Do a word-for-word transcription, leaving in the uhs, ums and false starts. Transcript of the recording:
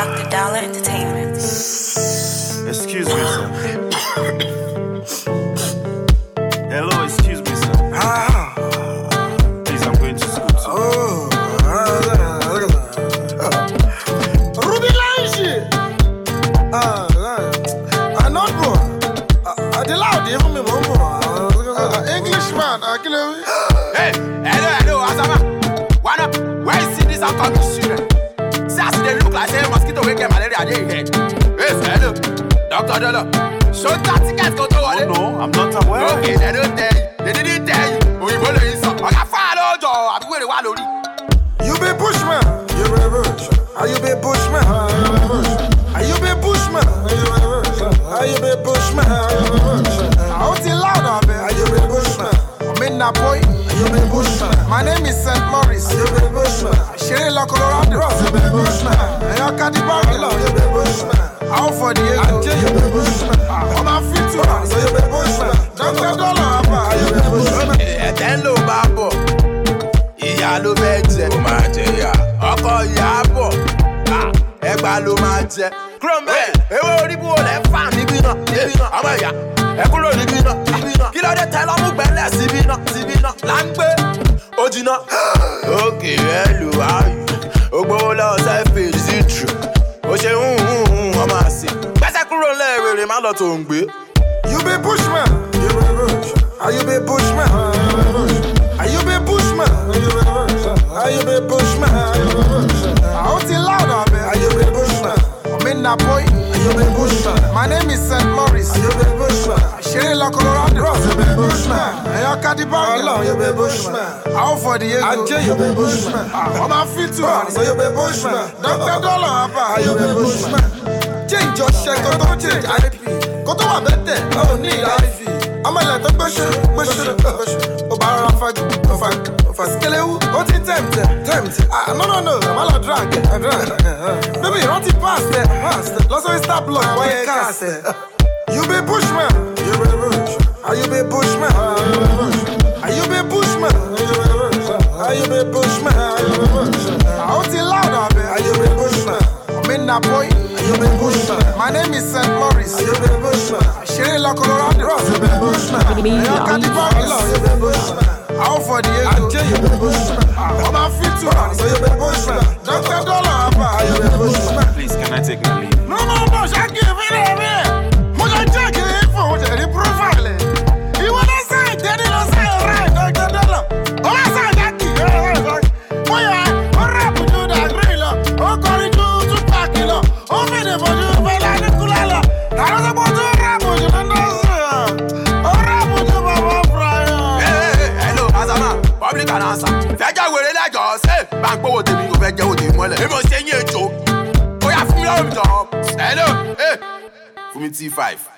Doctor Dollar Entertainment. Excuse me, sir. Hello, excuse me, sir. Ah. Please, I'm going to school too. Oh. Ruby Lange. Ah, I not bro. I the loud even me mama. Englishman, I kill him. Hey, hello, hello, Azama. Wanna, where you see this outcome student? See as they look like say mosquito will get malaria they head. Yes, hello, Doctor Dollar. Show that ticket go to Oh no, I'm not aware. Okay, they don't tell you. They didn't tell you. We will listen. I got follow Joe. I be waiting while Lodi. You be bushman. You be bushman. Are you be bushman? Are you be bushman? Are you be bushman? Out in loud, are you be bushman? I'm in that boy. You be bushman. My name is Saint Maurice. You be bushman. Sherry La Colorado. You be bushman. And you can't debug. You be bushman. Out for the ego. You be bushman. I'm a fit to run. So you be bushman. Doctor Dollar. You be bushman. Hello, Babo. Ìyá ló fẹ́ jẹ. Ó máa jẹ ìyá. Ọkọ ìyá bọ̀. Ẹgbàá ló máa jẹ. Kúrò ń bẹ̀. Ewé orí bú olè fà níbí náà. Níbí náà. Ọmọ ìyá. Ẹ kúrò níbí náà. Níbí náà. Kí ló dé tẹ lọ́mú gbẹ́lẹ̀ síbí náà? Síbí náà. Là ń gbé. Ó jiná. Òkè ẹlò ayò. Ògbówó lọ́wọ́ sẹ́fẹ̀ẹ́ sí tù. Ó ṣe ń hùn hùn ọmọ àṣẹ. Gbẹ́sẹ̀ kúrò lẹ́ẹ̀rẹ̀ má lọ tó ń gbé. You be bushman. You be bushman. Are you be bushman? Are you be bushman? Are you be bushman? Out in loud, are you be bushman? I'm in that boy. Are you be bushman? My name is Saint Maurice. Are you be bushman? Sherry La Colorado. You be bushman. And you can't debug. You be bushman. Out for the ego. You be bushman. I'm a fit to run. So you be bushman. Doctor Dollar. Are you be bushman? Change your shit. Go to change I P. Go to a better. Oh, need I P. I'm a little bush, bush, bush. Obara fag, fag, fag. Skelewu, what is tempted? Tempted. Ah, no, no, no. I'm a drunk. I'm drunk. Baby, run it past it. Past. Lots of stop block. Why you cast it? You be bushman. You be bushman. Are you be bushman? Are you be bushman? Are you be bushman? Out in loud, are you be bushman? I'm in that boy. Are you be bushman? My name is Saint Maurice. Are you be bushman? Sherry La Colorado. You be bushman. And you can't debug. You be bushman. Out for the ego. You be bushman. I'm a fit to run. So you be bushman. Doctor Dollar. You be bushman. Please, can I take my leave? No more bush. I give it away. What I check the info, the profile. You wanna say, they didn't say right, Doctor Dollar. Oh, I say that. Boy, I rap with you that grill. Oh, Cory, you to pack it up. Oh, me the body, but I don't cool. I don't about to rap with you. Oh, rap with you, Baba Fryer. Hey, hello, Azama. Public announcer. Fẹ́jọ́ wèrè lẹ́jọ́ ṣe. Báńkì owó tèmi kò fẹ́ jẹ́ owó tèmi mọ́lẹ̀. Èmi ò ṣe yín ètò. Ó yá fún mi lọ́wọ́ mi jọ. Hello, hey. Fún mi T five.